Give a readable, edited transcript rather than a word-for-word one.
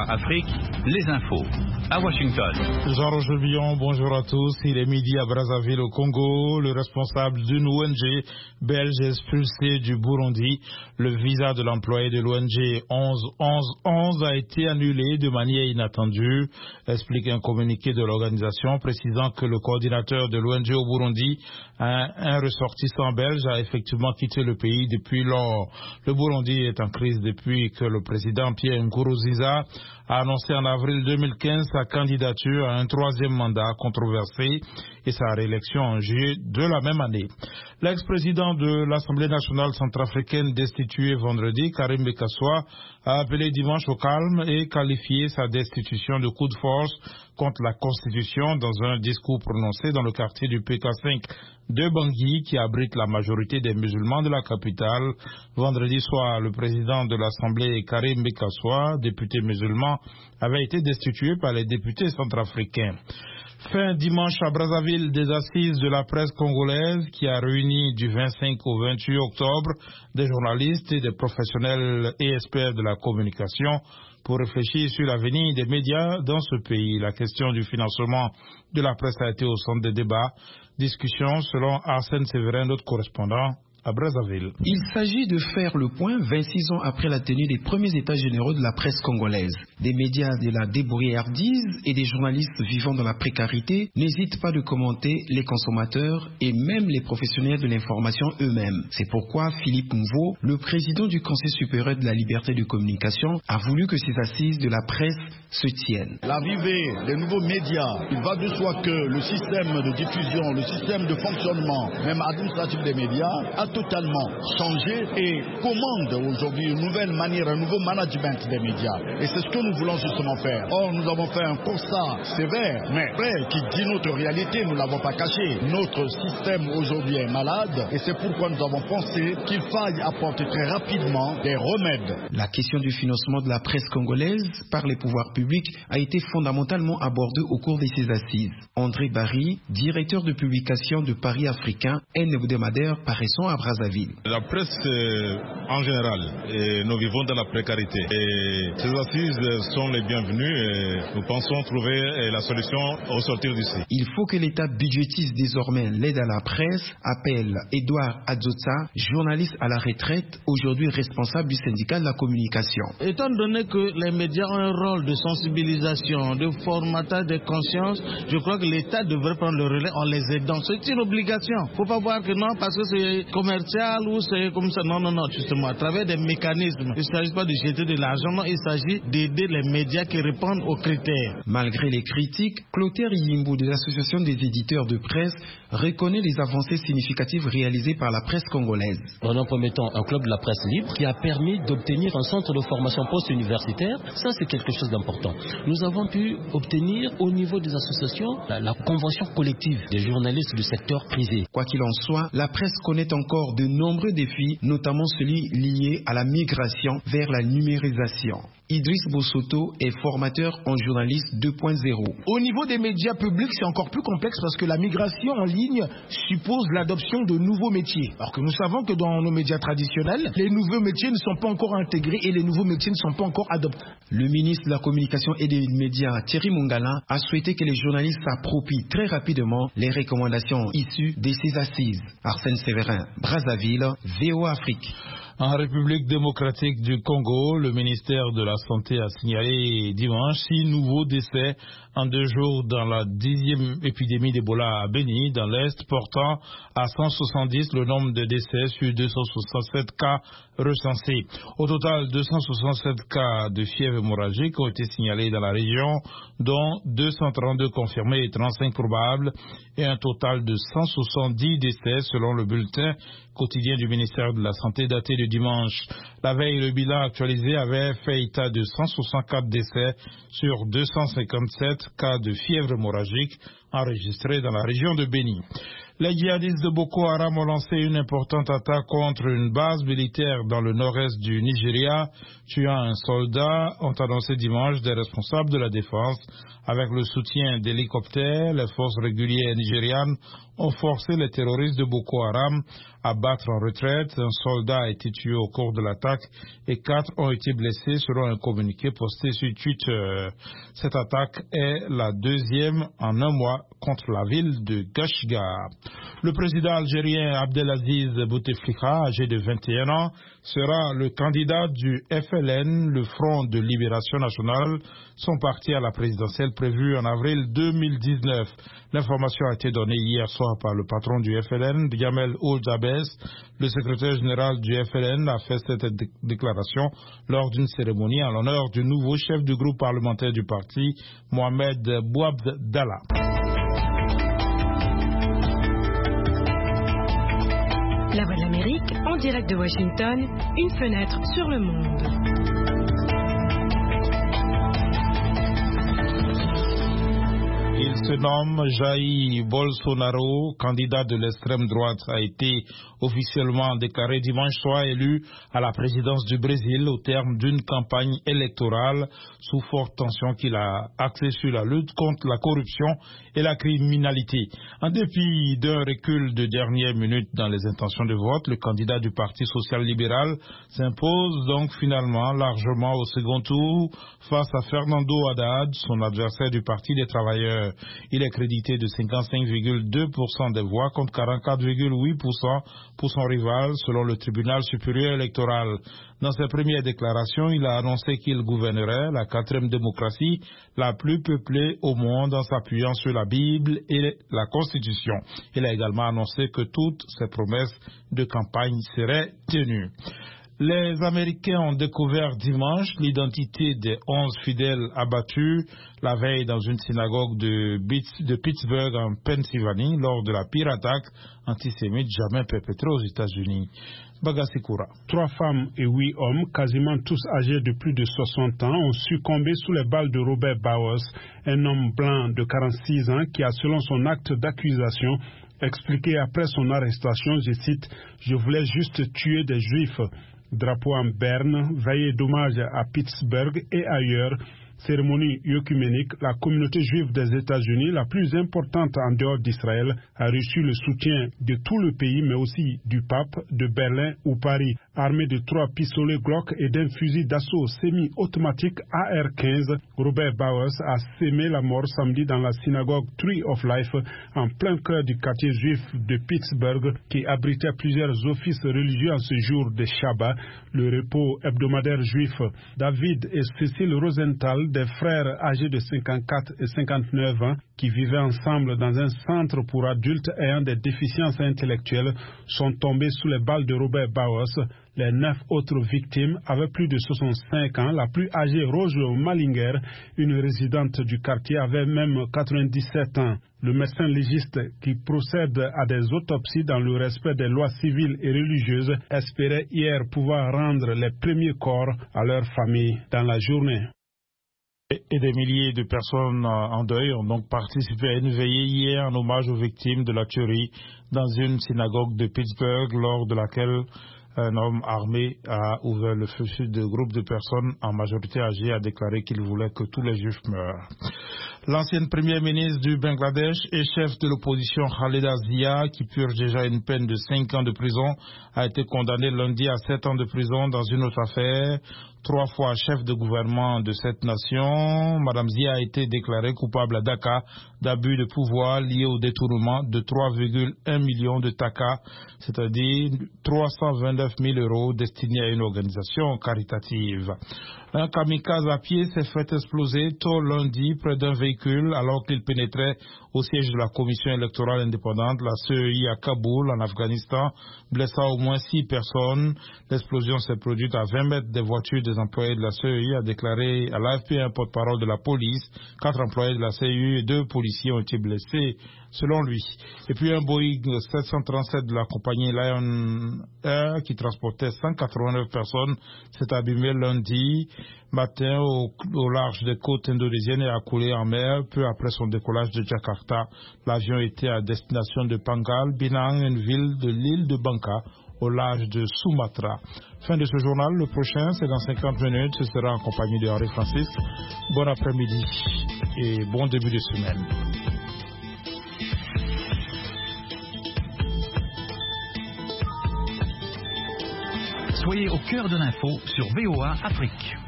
Afrique, les infos. À Washington. Jean-Roger Billon, bonjour à tous. Il est midi à Brazzaville au Congo. Le responsable d'une ONG belge expulsé du Burundi. Le visa de l'employé de l'ONG 11-11-11 a été annulé de manière inattendue, explique un communiqué de l'organisation précisant que le coordinateur de l'ONG au Burundi, un ressortissant belge, a effectivement quitté le pays depuis lors. Le Burundi est en crise depuis que le président Pierre Nkurunziza a annoncé en avril 2015 sa candidature à un troisième mandat controversé et sa réélection en juillet de la même année. L'ex-président de l'Assemblée nationale centrafricaine destitué vendredi, Karim Bekassoa, a appelé dimanche au calme et qualifié sa destitution de coup de force contre la Constitution dans un discours prononcé dans le quartier du PK5 de Bangui qui abrite la majorité des musulmans de la capitale. Vendredi soir, le président de l'Assemblée, Karim Bekassoa, député musulman, avait été destitué par les députés centrafricains. Fin dimanche à Brazzaville des assises de la presse congolaise qui a réuni du 25 au 28 octobre des journalistes et des professionnels et experts de la communication pour réfléchir sur l'avenir des médias dans ce pays. La question du financement de la presse a été au centre des débats. Discussion selon Arsène Séverin, notre correspondant à Brazzaville. Il s'agit de faire le point 26 ans après la tenue des premiers états généraux de la presse congolaise. Des médias de la débrouillardise et des journalistes vivant dans la précarité n'hésitent pas de commenter les consommateurs et même les professionnels de l'information eux-mêmes. C'est pourquoi Philippe Mouveau, le président du Conseil supérieur de la liberté de communication, a voulu que ces assises de la presse se tiennent. L'arrivée des nouveaux médias, il va de soi que le système de diffusion, le système de fonctionnement, même administratif des médias, a totalement changé et commande aujourd'hui une nouvelle manière, un nouveau management des médias. Et c'est ce que nous voulons justement faire. Or, nous avons fait un constat sévère, mais vrai, qui dit notre réalité, nous ne l'avons pas caché. Notre système aujourd'hui est malade et c'est pourquoi nous avons pensé qu'il faille apporter très rapidement des remèdes. La question du financement de la presse congolaise par les pouvoirs publics a été fondamentalement abordée au cours de ces assises. André Barry, directeur de publication de Paris Africain, un hebdomadaire paraissant à Brazzaville. La presse en général, nous vivons dans la précarité et ces assises sont les bienvenues et nous pensons trouver la solution au sortir d'ici. Il faut que l'État budgétise désormais l'aide à la presse, appelle Edouard Adzotsa, journaliste à la retraite, aujourd'hui responsable du syndicat de la communication. Étant donné que les médias ont un rôle de sensibilisation, de formatage de conscience, je crois que l'État devrait prendre le relais en les aidant. C'est une obligation. Il ne faut pas voir que non, parce que c'est commercial ou c'est comme ça. Non, justement, à travers des mécanismes. Il ne s'agit pas de jeter de l'argent, non, il s'agit d'aider les médias qui répondent aux critères. Malgré les critiques, Clotaire Yimbo de l'Association des éditeurs de presse reconnaît les avancées significatives réalisées par la presse congolaise. Dans un premier temps, un club de la presse libre qui a permis d'obtenir un centre de formation post-universitaire. Ça, c'est quelque chose d'important. Nous avons pu obtenir au niveau des associations la convention collective des journalistes du secteur privé. Quoi qu'il en soit, la presse connaît encore de nombreux défis, notamment celui lié à la migration vers la numérisation. Idriss Bossoto est formateur en journalisme 2.0. Au niveau des médias publics, c'est encore plus complexe parce que la migration en ligne suppose l'adoption de nouveaux métiers. Alors que nous savons que dans nos médias traditionnels, les nouveaux métiers ne sont pas encore intégrés et les nouveaux métiers ne sont pas encore adoptés. Le ministre de la Communication et des Médias, Thierry Mongala, a souhaité que les journalistes s'approprient très rapidement les recommandations issues de ces assises. Arsène Séverin, Brazzaville, VOA Afrique. En République démocratique du Congo, le ministère de la Santé a signalé dimanche 6 nouveaux décès en 2 jours dans la 10e épidémie d'Ebola à Beni, dans l'Est, portant à 170 le nombre de décès sur 267 cas recensés. Au total, 267 cas de fièvre hémorragique ont été signalés dans la région, dont 232 confirmés et 35 probables, et un total de 170 décès selon le bulletin quotidien du ministère de la Santé daté de dimanche. La veille, le bilan actualisé avait fait état de 164 décès sur 257 cas de fièvre hémorragique enregistrés dans la région de Beni. Les djihadistes de Boko Haram ont lancé une importante attaque contre une base militaire dans le nord-est du Nigeria, tuant un soldat, ont annoncé dimanche des responsables de la défense. Avec le soutien d'hélicoptères, les forces régulières nigérianes ont forcé les terroristes de Boko Haram à battre en retraite. Un soldat a été tué au cours de l'attaque et 4 ont été blessés selon un communiqué posté sur Twitter. Cette attaque est la deuxième en un mois contre la ville de Gashiga. Le président algérien Abdelaziz Bouteflika, âgé de 21 ans, sera le candidat du FLN, le Front de Libération Nationale, son parti à la présidentielle prévue en avril 2019. L'information a été donnée hier soir par le patron du FLN, Gamel Ould-Abès. Le secrétaire général du FLN a fait cette déclaration lors d'une cérémonie en l'honneur du nouveau chef du groupe parlementaire du parti, Mohamed Bouabdallah. La Voix de l'Amérique, en direct de Washington, une fenêtre sur le monde. Il se nomme Jair Bolsonaro, candidat de l'extrême droite, a été officiellement déclaré dimanche soir élu à la présidence du Brésil au terme d'une campagne électorale sous forte tension qu'il a axée sur la lutte contre la corruption et la criminalité. En dépit d'un recul de dernière minute dans les intentions de vote, le candidat du Parti social-libéral s'impose donc finalement largement au second tour face à Fernando Haddad, son adversaire du Parti des travailleurs. Il est crédité de 55,2% des voix contre 44,8% pour son rival, selon le tribunal supérieur électoral. Dans ses premières déclarations, il a annoncé qu'il gouvernerait la 4e démocratie la plus peuplée au monde en s'appuyant sur la Bible et la Constitution. Il a également annoncé que toutes ses promesses de campagne seraient tenues. Les Américains ont découvert dimanche l'identité des 11 fidèles abattus la veille dans une synagogue de Pittsburgh en Pennsylvanie lors de la pire attaque antisémite jamais perpétrée aux États-Unis. Bagasikura. 3 femmes et 8 hommes, quasiment tous âgés de plus de 60 ans, ont succombé sous les balles de Robert Bowers, un homme blanc de 46 ans qui a, selon son acte d'accusation, expliqué après son arrestation, je cite, « Je voulais juste tuer des Juifs ». Drapeau en berne, veillée d'hommage à Pittsburgh et ailleurs, cérémonie œcuménique, la communauté juive des États-Unis, la plus importante en dehors d'Israël, a reçu le soutien de tout le pays, mais aussi du pape, de Berlin ou Paris. Armé de 3 pistolets Glock et d'un fusil d'assaut semi-automatique AR-15, Robert Bowers a sémé la mort samedi dans la synagogue Tree of Life, en plein cœur du quartier juif de Pittsburgh, qui abritait plusieurs offices religieux en ce jour de Shabbat, le repos hebdomadaire juif. David et Cécile Rosenthal, des frères âgés de 54 et 59 ans, qui vivaient ensemble dans un centre pour adultes ayant des déficiences intellectuelles, sont tombés sous les balles de Robert Bowers. Les 9 autres victimes avaient plus de 65 ans. La plus âgée, Rose Malinger, une résidente du quartier, avait même 97 ans. Le médecin légiste qui procède à des autopsies dans le respect des lois civiles et religieuses espérait hier pouvoir rendre les premiers corps à leurs familles dans la journée. Et des milliers de personnes en deuil ont donc participé à une veillée hier en hommage aux victimes de la tuerie dans une synagogue de Pittsburgh, lors de laquelle un homme armé a ouvert le feu sur deux groupes de personnes, en majorité âgées, a déclaré qu'il voulait que tous les juifs meurent. L'ancienne première ministre du Bangladesh et chef de l'opposition Khaleda Zia, qui purge déjà une peine de 5 ans de prison, a été condamnée lundi à 7 ans de prison dans une autre affaire. 3 fois chef de gouvernement de cette nation, Madame Zia a été déclarée coupable à Dhaka d'abus de pouvoir lié au détournement de 3,1 millions de taka, c'est-à-dire 329 000 € destinés à une organisation caritative. Un kamikaze à pied s'est fait exploser tôt lundi près d'un véhicule alors qu'il pénétrait au siège de la commission électorale indépendante, la CEI à Kaboul, en Afghanistan, blessant au moins 6 personnes. L'explosion s'est produite à 20 mètres des voitures des des employés de la CEI, a déclaré à l'AFP un porte-parole de la police. 4 employés de la CEI et 2 policiers ont été blessés, selon lui. Et puis un Boeing 737 de la compagnie Lion Air qui transportait 189 personnes s'est abîmé lundi matin au large des côtes indonésiennes et a coulé en mer peu après son décollage de Jakarta. L'avion était à destination de Pangal, Binang, une ville de l'île de Bangka, au large de Sumatra. Fin de ce journal, le prochain c'est dans 50 minutes, ce sera en compagnie de Henri Francis. Bon après-midi et bon début de semaine. Soyez au cœur de l'info sur VOA Afrique.